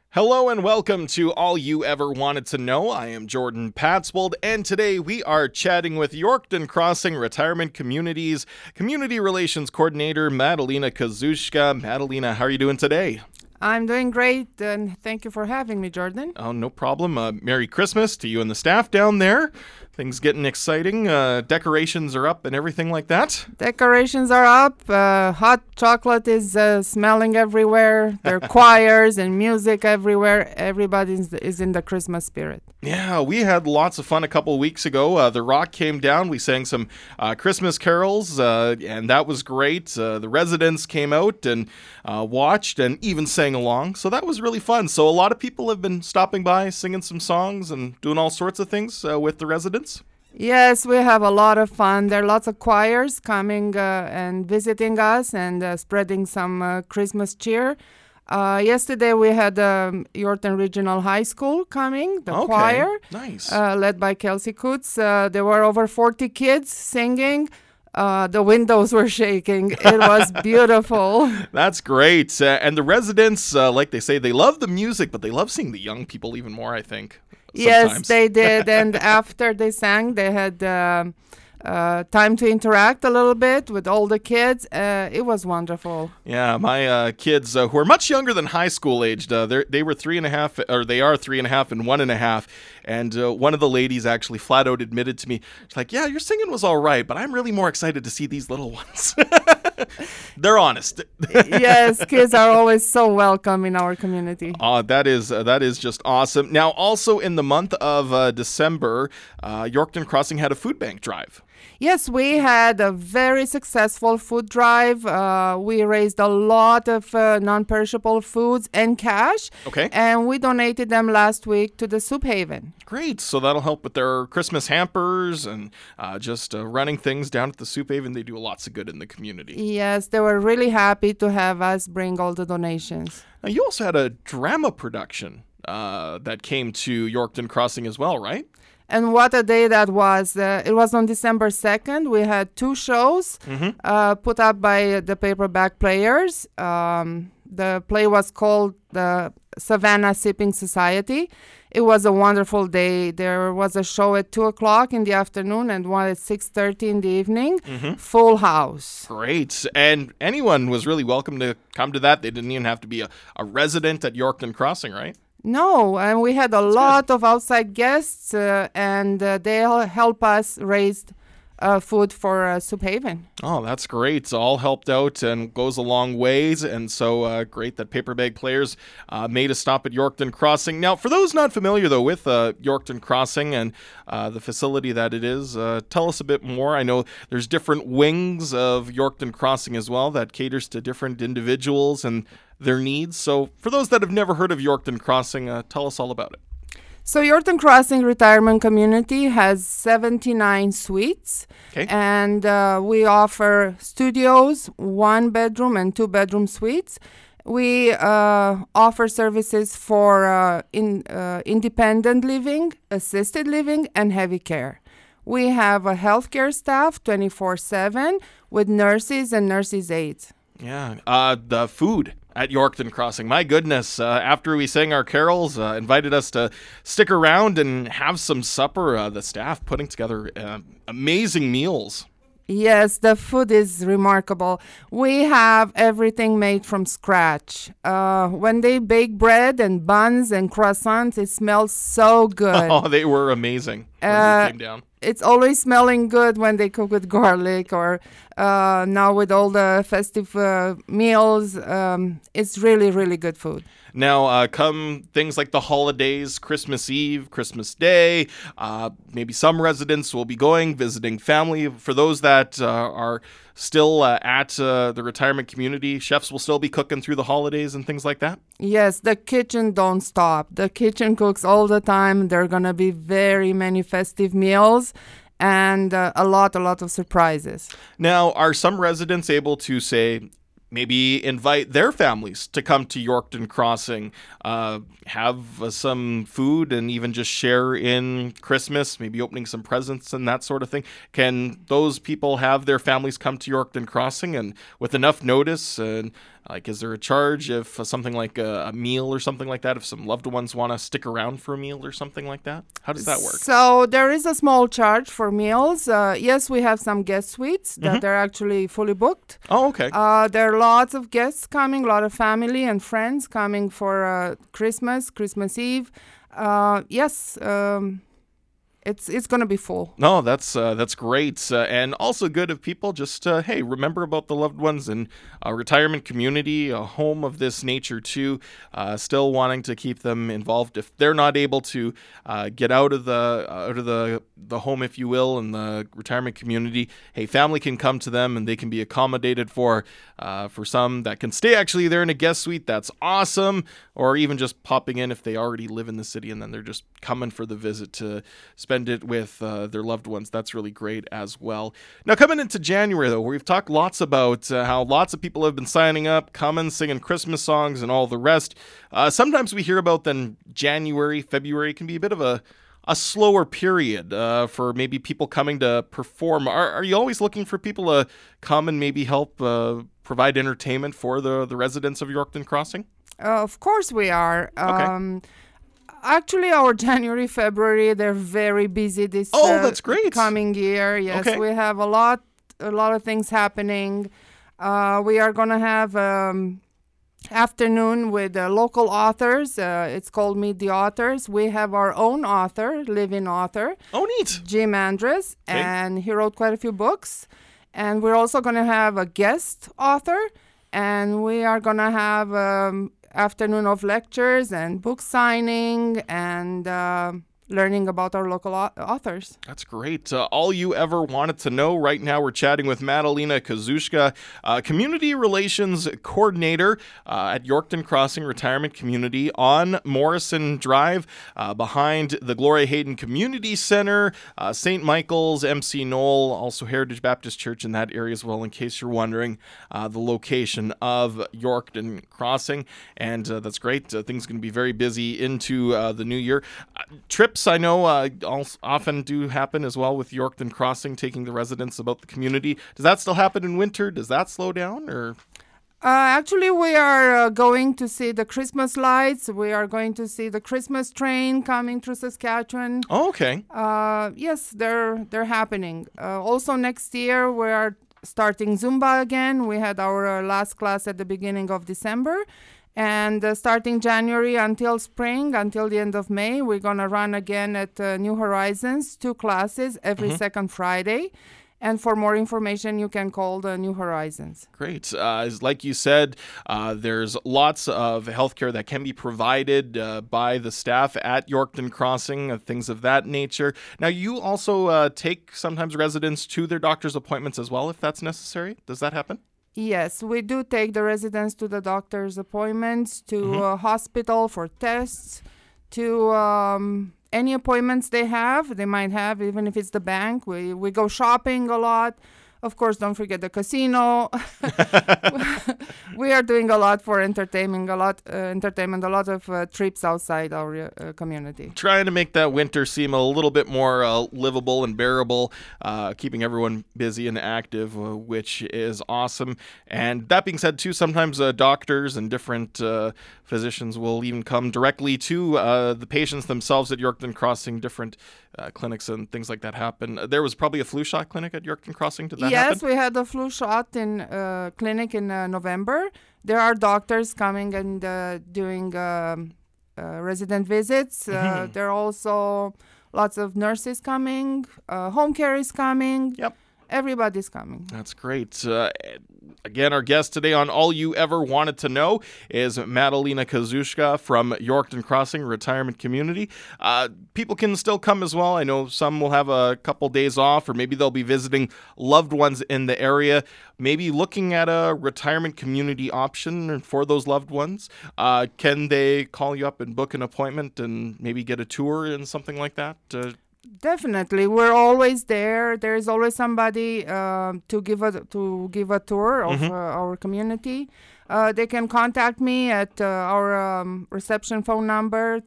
Hello and welcome to All You Ever Wanted to Know. I am Jordan Patswold, and today we are chatting with Yorkton Crossing Retirement Community's Community Relations Coordinator, Madalina Kazushka. Madalina, how are you doing today? I'm doing great, and thank you for having me, Jordan. Oh, no problem. Merry Christmas to you and the staff down there. Things getting exciting. Decorations are up and everything like that. Decorations are up. Hot chocolate is smelling everywhere. There are choirs and music everywhere. Everybody is in the Christmas spirit. Yeah, we had lots of fun a couple weeks ago. The Rock came down. We sang some Christmas carols, and that was great. The residents came out and watched and even sang along. So that was really fun. So a lot of people have been stopping by, singing some songs and doing all sorts of things with the residents. Yes, we have a lot of fun. There are lots of choirs coming and visiting us and spreading some Christmas cheer. Yesterday we had Yorkton Regional High School coming, the choir, nice. Led by Kelsey Coots. There were over 40 kids singing. The windows were shaking. It was beautiful. That's great. And the residents, like they say, they love the music, but they love seeing the young people even more, I think. Sometimes. Yes, they did. And after they sang, they had time to interact a little bit with all the kids. It was wonderful. Yeah, my kids, who are much younger than high school aged, they were 3.5, or they are 3.5 and 1.5. And one of the ladies actually flat out admitted to me, she's like, yeah, your singing was all right, but I'm really more excited to see these little ones. They're honest. Yes, kids are always so welcome in our community. That is just awesome. Now, also in the month of December, Yorkton Crossing had a food bank drive. Yes, we had a very successful food drive. We raised a lot of non-perishable foods and cash. Okay. And we donated them last week to the Soup Haven. Great. So that'll help with their Christmas hampers and just running things down at the Soup Haven. They do lots of good in the community. Yes, they were really happy to have us bring all the donations. Now, you also had a drama production that came to Yorkton Crossing as well, right? And what a day that was. It was on December 2nd. We had 2 shows put up by the Paperback Players. The play was called the Savannah Sipping Society. It was a wonderful day. There was a show at 2 o'clock in the afternoon and one at 6:30 in the evening. Full house. Great. And anyone was really welcome to come to that. They didn't even have to be a resident at Yorkton Crossing, right? No, and we had a lot of outside guests, and they'll help us raise food for Soup Haven. Oh, that's great. It's all helped out and goes a long ways. And so great that Paper Bag Players made a stop at Yorkton Crossing. Now, for those not familiar, though, with Yorkton Crossing and the facility that it is, tell us a bit more. I know there's different wings of Yorkton Crossing as well that caters to different individuals and their needs. So for those that have never heard of Yorkton Crossing, tell us all about it. So Yorkton Crossing Retirement Community has 79 suites, and we offer studios, 1-bedroom and 2-bedroom suites. We offer services for independent living, assisted living, and heavy care. We have a healthcare staff 24/7 with nurses and nurses' aides. Yeah, the food at Yorkton Crossing. My goodness, after we sang our carols, invited us to stick around and have some supper. The staff putting together amazing meals. Yes, the food is remarkable. We have everything made from scratch. When they bake bread and buns and croissants, it smells so good. Oh, they were amazing when we came down. It's always smelling good when they cook with garlic or now with all the festive meals. It's really, really good food. Now, come things like the holidays, Christmas Eve, Christmas Day, maybe some residents will be going, visiting family. For those that are still at the retirement community, chefs will still be cooking through the holidays and things like that? Yes, the kitchen don't stop. The kitchen cooks all the time. There are going to be very many festive meals and a lot of surprises. Now, are some residents able to say, maybe invite their families to come to Yorkton Crossing, have some food and even just share in Christmas, maybe opening some presents and that sort of thing? Can those people have their families come to Yorkton Crossing and with enough notice and Like, is there a charge if something like a meal or something like that, if some loved ones want to stick around for a meal or something like that? How does that work? So there is a small charge for meals. Yes, we have some guest suites that are actually fully booked. Oh, okay. There are lots of guests coming, a lot of family and friends coming for Christmas Eve. Yes, it's going to be full. No, that's great, and also good if people just hey, remember about the loved ones in a retirement community, a home of this nature too. Still wanting to keep them involved if they're not able to get out of the home, if you will, in the retirement community. Hey, family can come to them and they can be accommodated for some that can stay actually there in a guest suite. That's awesome, or even just popping in if they already live in the city and then they're just coming for the visit to spend it with their loved ones. That's really great as well. Now, coming into January, though, we've talked lots about how lots of people have been signing up, coming, singing Christmas songs and all the rest. Sometimes we hear about then January, February can be a bit of a slower period for maybe people coming to perform. Are you always looking for people to come and maybe help provide entertainment for the residents of Yorkton Crossing? Of course we are. Okay. Actually, our January, February, they're very busy this that's great. Coming year. Yes, Okay. we have a lot of things happening. We are going to have afternoon with local authors. It's called Meet the Authors. We have our own author, living author. Oh, neat. Jim Andres, Okay. and he wrote quite a few books. And we're also going to have a guest author, and we are going to have afternoon of lectures and book signing and learning about our local authors. That's great. All you ever wanted to know. Right now we're chatting with Madalina Kazushka, Community Relations Coordinator at Yorkton Crossing Retirement Community on Morrison Drive, behind the Gloria Hayden Community Center, St. Michael's, MC Knoll, also Heritage Baptist Church in that area as well, in case you're wondering the location of Yorkton Crossing. And that's great. Things are going to be very busy into the new year. Trips, I know, often do happen as well with Yorkton Crossing, taking the residents about the community. Does that still happen in winter? Does that slow down? Or actually, we are going to see the Christmas lights. We are going to see the Christmas train coming through Saskatchewan. Oh, okay. Yes, they're happening. Also, next year we are starting Zumba again. We had our last class at the beginning of December. And starting January until spring, until the end of May, we're going to run again at New Horizons, 2 classes every second Friday. And for more information, you can call the New Horizons. Great. Like you said, there's lots of healthcare that can be provided by the staff at Yorkton Crossing, things of that nature. Now, you also take sometimes residents to their doctor's appointments as well, if that's necessary. Does that happen? Yes, we do take the residents to the doctor's appointments, to hospital for tests, to any appointments they might have, even if it's the bank. We go shopping a lot. Of course, don't forget the casino. We are doing a lot for entertainment, a lot of trips outside our community. Trying to make that winter seem a little bit more livable and bearable, keeping everyone busy and active, which is awesome. And that being said, too, sometimes doctors and different physicians will even come directly to the patients themselves at Yorkton Crossing. Different clinics and things like that happen. There was probably a flu shot clinic at Yorkton Crossing. Did that happen? Yes, we had a flu shot in clinic in November. There are doctors coming and doing resident visits. There are also lots of nurses coming. Home care is coming. Yep. Everybody's coming. That's great. Again, our guest today on All You Ever Wanted to Know is Madalina Kazushka from Yorkton Crossing Retirement Community. People can still come as well. I know some will have a couple days off, or maybe they'll be visiting loved ones in the area, maybe looking at a retirement community option for those loved ones. Can they call you up and book an appointment and maybe get a tour and something like that? Definitely, we're always there. There is always somebody to give a tour of our community. They can contact me at our reception phone number,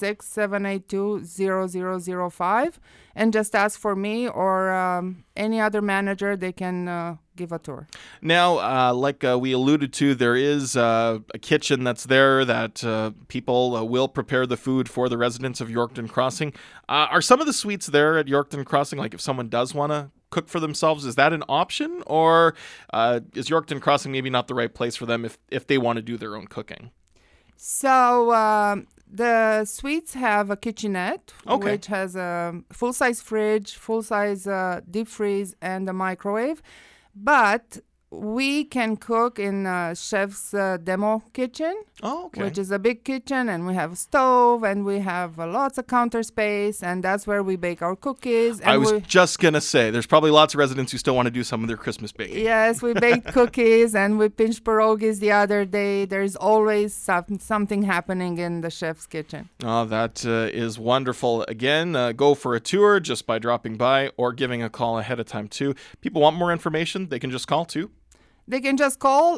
306-782-0005, and just ask for me or any other manager. They can give a tour. Now, like we alluded to, there is a kitchen that's there that people will prepare the food for the residents of Yorkton Crossing. Are some of the suites there at Yorkton Crossing, like if someone does want to cook for themselves, is that an option, or is Yorkton Crossing maybe not the right place for them if they want to do their own cooking? So the suites have a kitchenette, which has a full-size fridge, full-size deep freeze, and a microwave. But we can cook in chef's demo kitchen, which is a big kitchen, and we have a stove, and we have lots of counter space, and that's where we bake our cookies. And I was just going to say, there's probably lots of residents who still want to do some of their Christmas baking. Yes, we baked cookies, and we pinched pierogies the other day. There's always something happening in the chef's kitchen. Oh, that is wonderful. Again, go for a tour just by dropping by or giving a call ahead of time, too. People want more information, they can just call, too. They can just call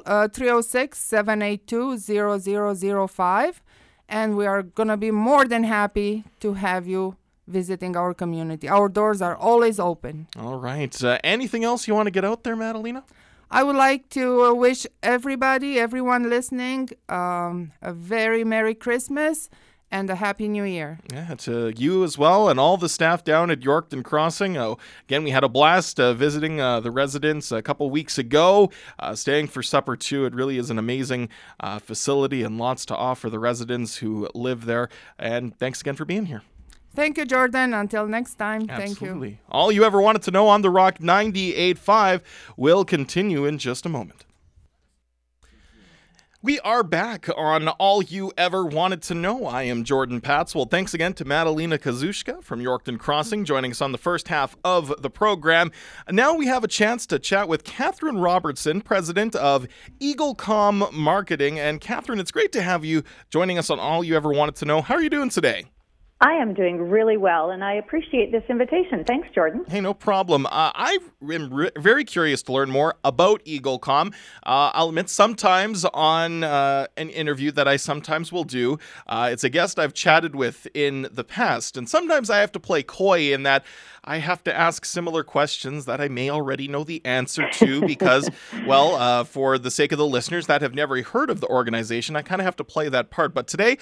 306-782-0005, and we are going to be more than happy to have you visiting our community. Our doors are always open. All right. Anything else you want to get out there, Madalena? I would like to wish everyone listening, a very Merry Christmas and a Happy New Year. Yeah, to you as well and all the staff down at Yorkton Crossing. Again, we had a blast visiting the residents a couple weeks ago, staying for supper too. It really is an amazing facility and lots to offer the residents who live there. And thanks again for being here. Thank you, Jordan. Until next time. Absolutely. Thank you. All you ever wanted to know on The Rock 98.5 will continue in just a moment. We are back on All You Ever Wanted to Know. I am Jordan Patswell. Thanks again to Madalena Kazushka from Yorkton Crossing joining us on the first half of the program. Now we have a chance to chat with Catherine Robertson, president of EagleCom Marketing. And Catherine, it's great to have you joining us on All You Ever Wanted to Know. How are you doing today? I am doing really well, and I appreciate this invitation. Thanks, Jordan. Hey, no problem. I am very curious to learn more about EagleCom. I'll admit, sometimes on an interview that I sometimes will do, it's a guest I've chatted with in the past, and sometimes I have to play coy in that I have to ask similar questions that I may already know the answer to because, well, for the sake of the listeners that have never heard of the organization, I kind of have to play that part. But today,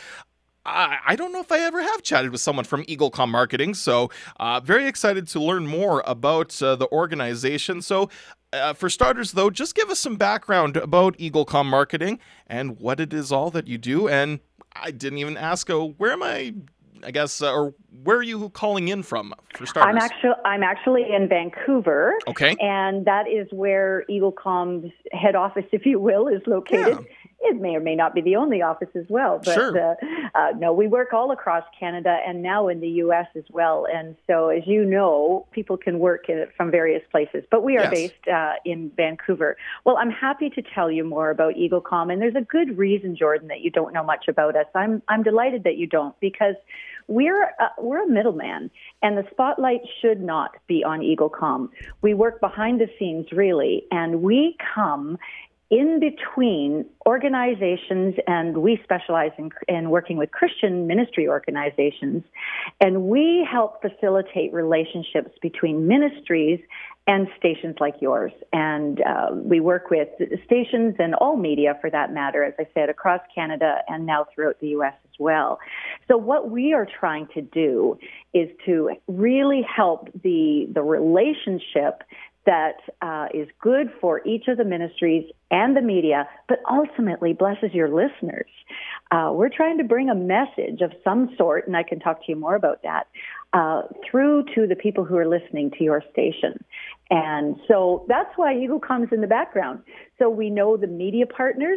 I don't know if I ever have chatted with someone from EagleCom Marketing, so very excited to learn more about the organization. So for starters, though, just give us some background about EagleCom Marketing and what it is all that you do. And I didn't even ask, where am I guess, or where are you calling in from, for starters? I'm actually in Vancouver. Okay. And that is where EagleCom's head office, if you will, is located. Yeah. It may or may not be the only office as well, but sure. No, we work all across Canada and now in the U.S. as well. And so, as you know, people can work from various places, but we are based in Vancouver. Well, I'm happy to tell you more about EagleCom, and there's a good reason, Jordan, that you don't know much about us. I'm delighted that you don't, because we're a middleman, and the spotlight should not be on EagleCom. We work behind the scenes, really, and we come in between organizations, and we specialize in working with Christian ministry organizations, and we help facilitate relationships between ministries and stations like yours. And we work with stations and all media, for that matter, as I said, across Canada and now throughout the U.S. as well. So what we are trying to do is to really help the relationship that is good for each of the ministries and the media, but ultimately blesses your listeners. We're trying to bring a message of some sort, and I can talk to you more about that, through to the people who are listening to your station. And so that's why EagleCom's in the background. So we know the media partners.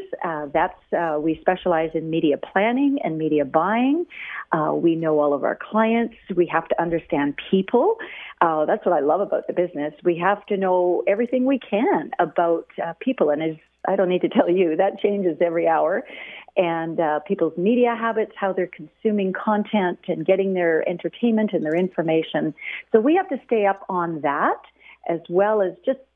We specialize in media planning and media buying. We know all of our clients. We have to understand people. That's what I love about the business. We have to know everything we can about people. And as I don't need to tell you, that changes every hour. And people's media habits, how they're consuming content and getting their entertainment and their information. So we have to stay up on that, as well as just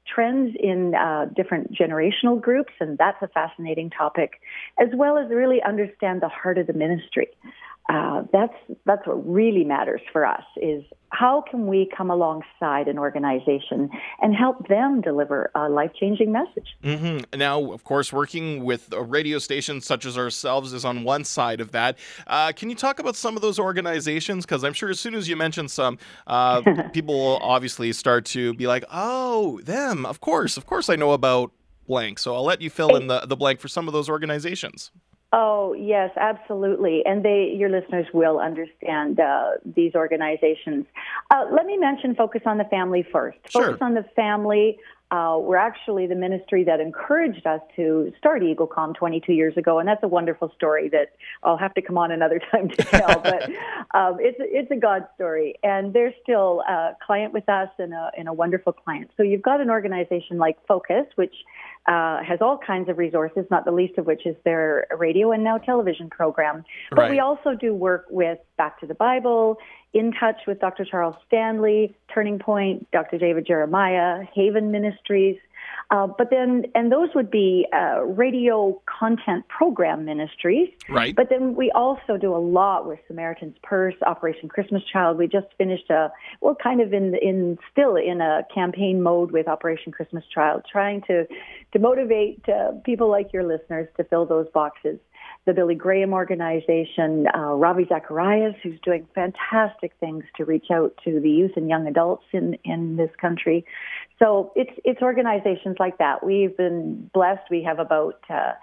trends in different generational groups, and that's a fascinating topic, as well as really understand the heart of the ministry. That's what really matters for us, is how can we come alongside an organization and help them deliver a life-changing message? Mm-hmm. Now, of course, working with a radio station such as ourselves is on one side of that. Can you talk about some of those organizations? Because I'm sure as soon as you mention some, people will obviously start to be like, oh, them, of course I know about blank. So I'll let you fill in the blank for some of those organizations. Oh, yes, absolutely. And your listeners will understand these organizations. Let me mention Focus on the Family first. Sure. Focus on the Family, we're actually the ministry that encouraged us to start EagleCom 22 years ago, and that's a wonderful story that I'll have to come on another time to tell, but it's a God story, and they're still a client with us and a wonderful client. So you've got an organization like Focus, which has all kinds of resources, not the least of which is their radio and now television program. But Right. we also do work with Back to the Bible, In Touch with Dr. Charles Stanley, Turning Point, Dr. David Jeremiah, Haven Ministries. And those would be radio content program ministries. Right. But then we also do a lot with Samaritan's Purse, Operation Christmas Child. We just finished still in a campaign mode with Operation Christmas Child, trying to motivate people like your listeners to fill those boxes. The Billy Graham organization, Ravi Zacharias, who's doing fantastic things to reach out to the youth and young adults in this country. So it's organizations like that. We've been blessed. We have about,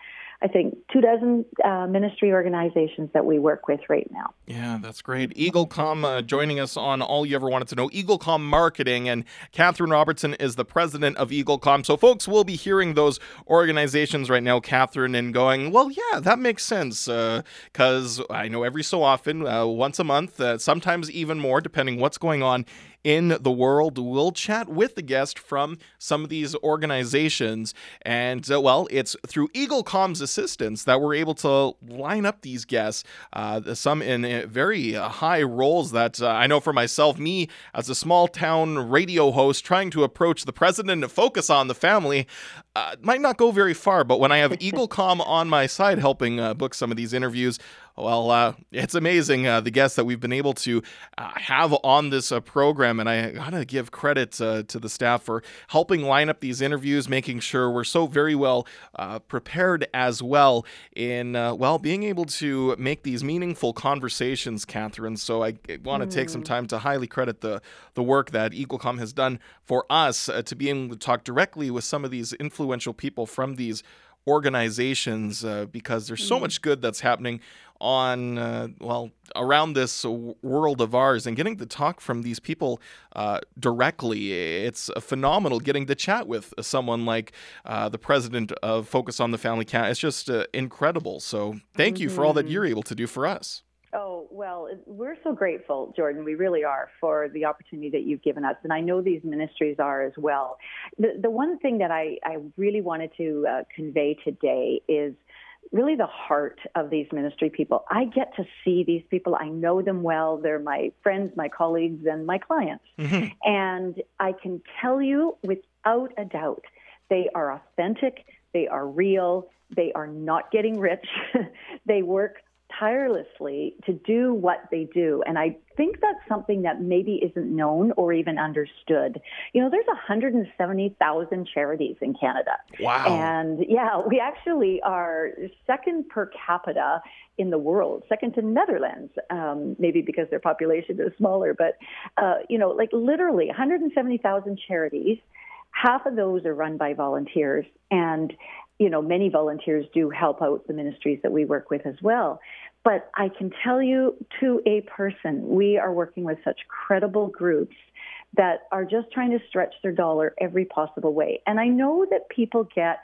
24 ministry organizations that we work with right now. Yeah, that's great. EagleCom joining us on All You Ever Wanted to Know, EagleCom Marketing, and Catherine Robertson is the president of EagleCom. So folks will be hearing those organizations right now, Catherine, and going, well, yeah, that makes sense, because I know every so often, once a month, sometimes even more, depending what's going on in the world, we'll chat with the guest from some of these organizations. And, it's through EagleCom's assistance that we're able to line up these guests, some in very high roles that I know for myself, me as a small town radio host trying to approach the president of Focus on the Family, might not go very far. But when I have EagleCom on my side helping book some of these interviews, it's amazing, the guests that we've been able to have on this program. And I got to give credit to the staff for helping line up these interviews, making sure we're so very well prepared as well in, being able to make these meaningful conversations, Catherine. So I want to take some time to highly credit the work that EagleCom has done for us to be able to talk directly with some of these influential people from these organizations, because there's so much good that's happening on around this world of ours, and getting to talk from these people directly, it's phenomenal. Getting to chat with someone like the president of Focus on the Family, it's just incredible. So thank you for all that you're able to do for us. Oh, well, we're so grateful, Jordan. We really are, for the opportunity that you've given us. And I know these ministries are as well. The one thing that I really wanted to convey today is really the heart of these ministry people. I get to see these people. I know them well. They're my friends, my colleagues, and my clients. Mm-hmm. And I can tell you without a doubt, they are authentic. They are real. They are not getting rich. They work tirelessly to do what they do. And I think that's something that maybe isn't known or even understood. You know, there's 170,000 charities in Canada. Wow. And we actually are second per capita in the world, second to Netherlands, maybe because their population is smaller. But, literally 170,000 charities. Half of those are run by volunteers. And many volunteers do help out the ministries that we work with as well. But I can tell you, to a person, we are working with such credible groups that are just trying to stretch their dollar every possible way. And I know that people get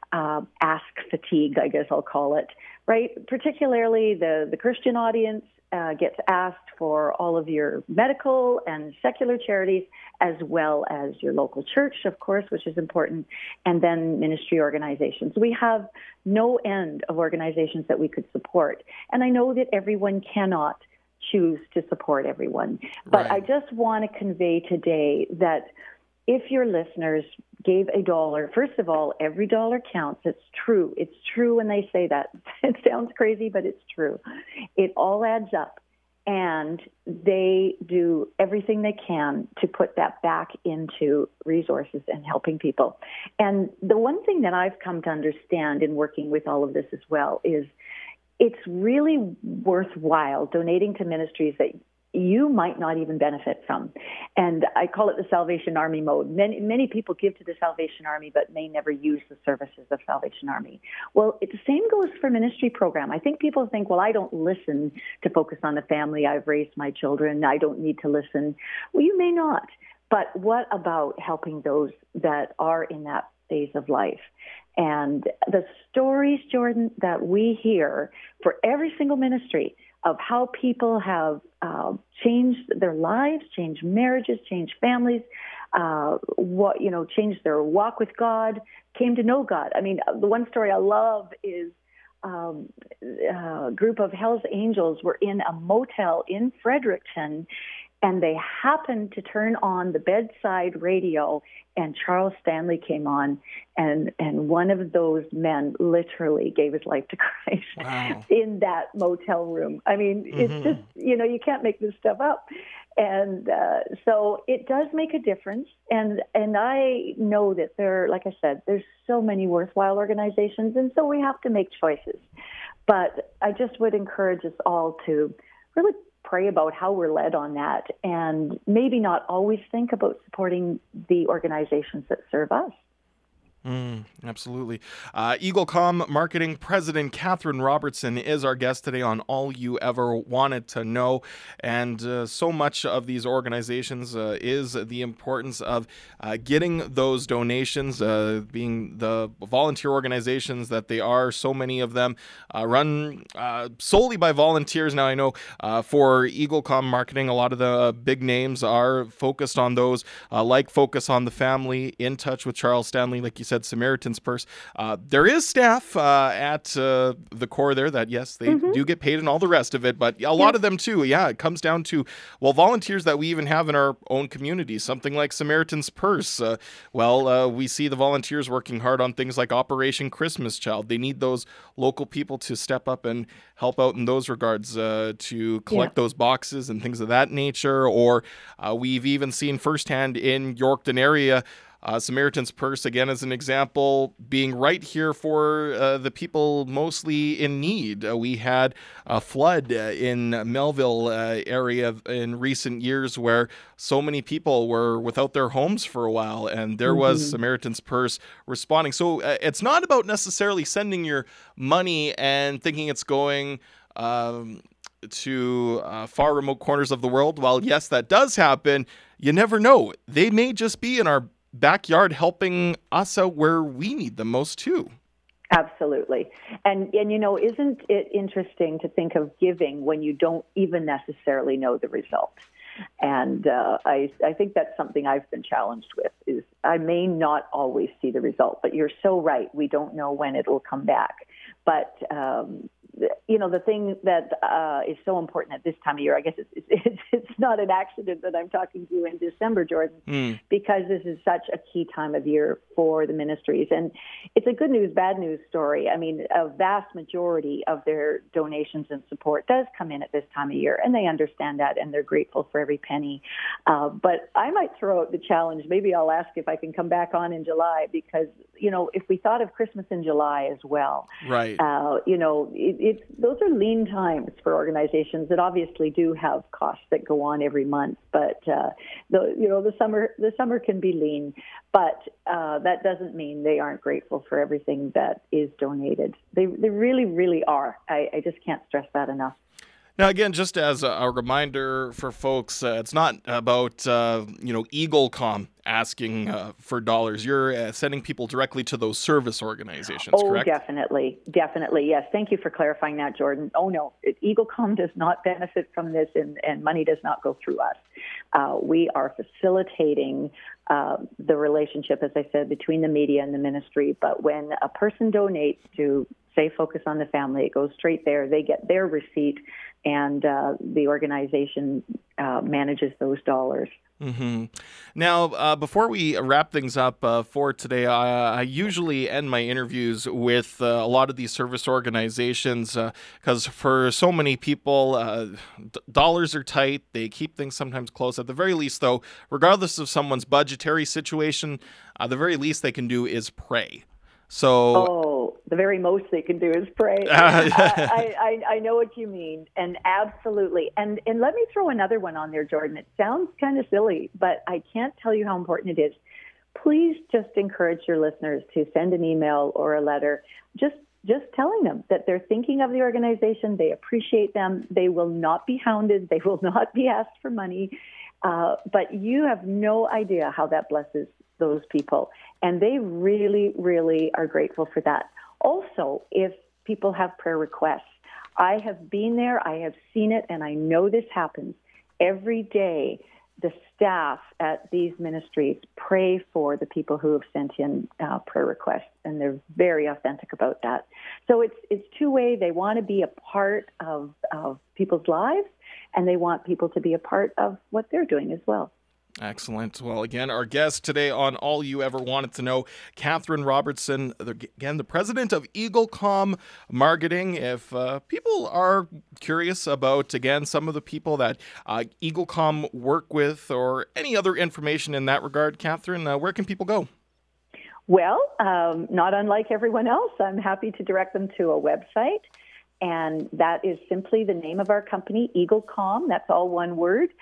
ask fatigue, I guess I'll call it, right? Particularly the Christian audience gets asked for all of your medical and secular charities, as well as your local church, of course, which is important, and then ministry organizations. We have no end of organizations that we could support. And I know that everyone cannot choose to support everyone. But Right. I just want to convey today that if your listeners gave $1. First of all, every dollar counts. It's true. It's true when they say that. It sounds crazy, but it's true. It all adds up. And they do everything they can to put that back into resources and helping people. And the one thing that I've come to understand in working with all of this as well is it's really worthwhile donating to ministries that you might not even benefit from. And I call it the Salvation Army mode. Many people give to the Salvation Army, but may never use the services of Salvation Army. Well, the same goes for ministry program. I think people think, well, I don't listen to Focus on the Family. I've raised my children. I don't need to listen. Well, you may not. But what about helping those that are in that phase of life? And the stories, Jordan, that we hear for every single ministry of how people have changed their lives, changed marriages, changed families, changed their walk with God, came to know God. I mean, the one story I love is a group of Hell's Angels were in a motel in Fredericton, and they happened to turn on the bedside radio, and Charles Stanley came on, and one of those men literally gave his life to Christ. Wow. In that motel room. I mean, It's just, you can't make this stuff up. And so it does make a difference. And I know that like I said, there's so many worthwhile organizations, and so we have to make choices. But I just would encourage us all to really pray about how we're led on that, and maybe not always think about supporting the organizations that serve us. Absolutely. EagleCom Marketing President Catherine Robertson is our guest today on All You Ever Wanted to Know. And so much of these organizations is the importance of getting those donations, being the volunteer organizations that they are. So many of them run solely by volunteers. Now, I know for EagleCom Marketing, a lot of the big names are focused on those, like Focus on the Family, In Touch with Charles Stanley, like you said, Samaritan's Purse. There is staff at the core there that, yes, they do get paid and all the rest of it, but a lot of them too, it comes down to, volunteers that we even have in our own community, something like Samaritan's Purse. We see the volunteers working hard on things like Operation Christmas Child. They need those local people to step up and help out in those regards, to collect those boxes and things of that nature. Or we've even seen firsthand in Yorkton area, Samaritan's Purse, again, as an example, being right here for the people mostly in need. We had a flood in Melville area in recent years where so many people were without their homes for a while, and there was Samaritan's Purse responding. So it's not about necessarily sending your money and thinking it's going to far remote corners of the world. While, yes, that does happen, you never know. They may just be in our backyard helping us out where we need them most too. Absolutely. And isn't it interesting to think of giving when you don't even necessarily know the result? And I think that's something I've been challenged with, is I may not always see the result, but you're so right. We don't know when it will come back. But the thing that is so important at this time of year, I guess it's not an accident that I'm talking to you in December, Jordan, because this is such a key time of year for the ministries. And it's a good news, bad news story. I mean, a vast majority of their donations and support does come in at this time of year, and they understand that, and they're grateful for every penny. But I might throw out the challenge. Maybe I'll ask if I can come back on in July, because, if we thought of Christmas in July as well, right? Those are lean times for organizations that obviously do have costs that go on every month. But the summer can be lean, but that doesn't mean they aren't grateful for everything that is donated. They really, really are. I just can't stress that enough. Now, again, just as a reminder for folks, it's not about, EagleCom asking for dollars. You're sending people directly to those service organizations, correct? Oh, definitely. Yes. Thank you for clarifying that, Jordan. Oh, no. EagleCom does not benefit from this, and money does not go through us. We are facilitating the relationship, as I said, between the media and the ministry. But when a person donates to, say, Focus on the Family, it goes straight there. They get their receipt, and the organization manages those dollars. Mm-hmm. Now, before we wrap things up for today, I usually end my interviews with a lot of these service organizations because for so many people, dollars are tight. They keep things sometimes close. At the very least, though, regardless of someone's budgetary situation, the very least they can do is pray. So, the very most they can do is pray. I know what you mean, and absolutely. And let me throw another one on there, Jordan. It sounds kind of silly, but I can't tell you how important it is. Please just encourage your listeners to send an email or a letter, just telling them that they're thinking of the organization, they appreciate them, they will not be hounded, they will not be asked for money, but you have no idea how that blesses those people. And they really, really are grateful for that. Also, if people have prayer requests, I have been there, I have seen it, and I know this happens. Every day, the staff at these ministries pray for the people who have sent in prayer requests, and they're very authentic about that. So it's two-way. They want to be a part of people's lives, and they want people to be a part of what they're doing as well. Excellent. Well, again, our guest today on All You Ever Wanted to Know, Catherine Robertson, again, the president of EagleCom Marketing. If people are curious about, again, some of the people that EagleCom work with or any other information in that regard, Catherine, where can people go? Well, not unlike everyone else, I'm happy to direct them to a website, and that is simply the name of our company, EagleCom. That's all one word.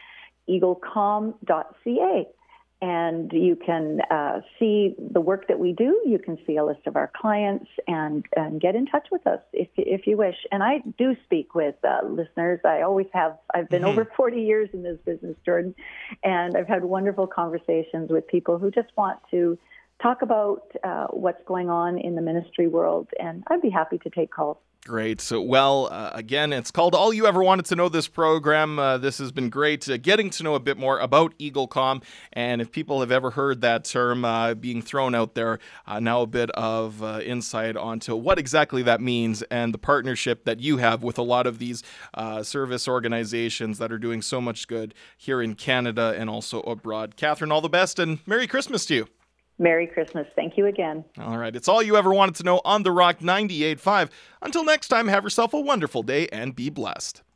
eaglecom.ca, and you can see the work that we do. You can see a list of our clients and get in touch with us if you wish. And I do speak with listeners. I always have. I've been over 40 years in this business, Jordan, and I've had wonderful conversations with people who just want to talk about what's going on in the ministry world, and I'd be happy to take calls. Great. So, well, again, it's called All You Ever Wanted to Know, this program. This has been great getting to know a bit more about EagleCom. And if people have ever heard that term being thrown out there, now a bit of insight onto what exactly that means and the partnership that you have with a lot of these service organizations that are doing so much good here in Canada and also abroad. Catherine, all the best and Merry Christmas to you. Merry Christmas. Thank you again. All right. It's All You Ever Wanted to Know on The Rock 98.5. Until next time, have yourself a wonderful day and be blessed.